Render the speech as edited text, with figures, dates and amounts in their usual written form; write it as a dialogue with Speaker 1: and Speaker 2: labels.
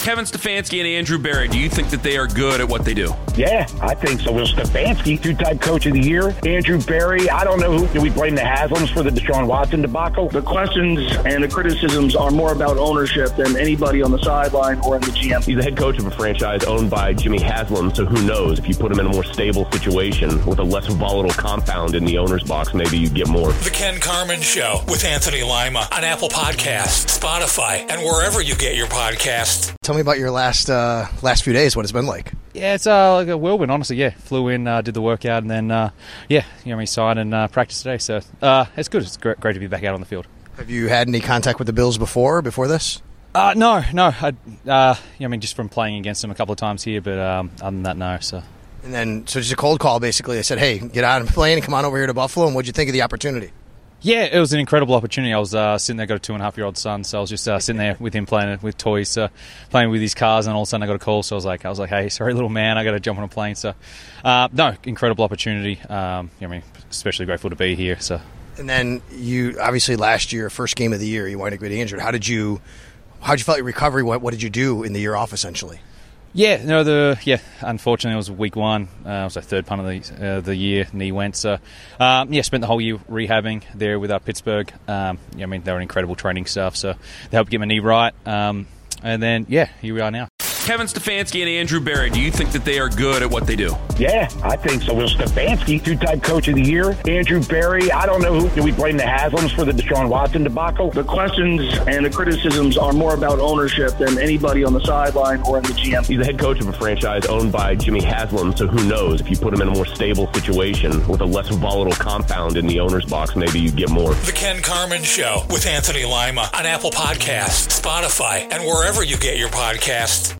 Speaker 1: Kevin Stefanski and Andrew Berry, do you think that they are good at what they do?
Speaker 2: Yeah, I think so. Well, Stefanski, two-time coach of the year. Andrew Berry, I don't know who. Do we blame the Haslams for the Deshaun Watson debacle?
Speaker 3: The questions and the criticisms are more about ownership than anybody on the sideline or in the GM.
Speaker 4: He's the head coach of a franchise owned by Jimmy Haslam, so who knows? If you put him in a more stable situation with a less volatile compound in the owner's box, maybe you get more.
Speaker 5: The Ken Carman Show with Anthony Lima on Apple Podcasts, Spotify, and wherever you get your podcasts.
Speaker 6: Tell me about your last few days, what it's been like.
Speaker 7: Yeah, it's like a whirlwind, honestly. Yeah, flew in, did the workout, and then, signed and practiced today. So it's good. It's great to be back out on the field.
Speaker 6: Have you had any contact with the Bills before this?
Speaker 7: No. Just from playing against them a couple of times here, but other than that, no. So
Speaker 6: just a cold call, basically. They said, hey, get out and play and come on over here to Buffalo. And what'd you think of the opportunity?
Speaker 7: Yeah, it was an incredible opportunity. I was sitting there, got a 2.5-year-old son, so I was just sitting there with him playing with toys, playing with his cars, and all of a sudden I got a call. So I was like, hey, sorry, little man, I got to jump on a plane. So, incredible opportunity. Especially grateful to be here. So, and then you obviously last year, first game of the year, you wind up getting injured. How'd you feel your recovery? What did you do in the year off essentially? Unfortunately, it was week one. It was the third punt of the year. Knee went. So, spent the whole year rehabbing there with Pittsburgh. They were incredible training staff. So they helped get my knee right. And then, here we are now.
Speaker 1: Kevin Stefanski and Andrew Berry, do you think that they are good at what they do?
Speaker 2: Yeah, I think so. Well, Stefanski, two-time coach of the year. Andrew Berry, I don't know who. Do we blame the Haslams for the Deshaun Watson debacle?
Speaker 3: The questions and the criticisms are more about ownership than anybody on the sideline or in the GM.
Speaker 4: He's the head coach of a franchise owned by Jimmy Haslam, so who knows? If you put him in a more stable situation with a less volatile compound in the owner's box, maybe you get more.
Speaker 5: The Ken Carman Show with Anthony Lima on Apple Podcasts, Spotify, and wherever you get your podcasts.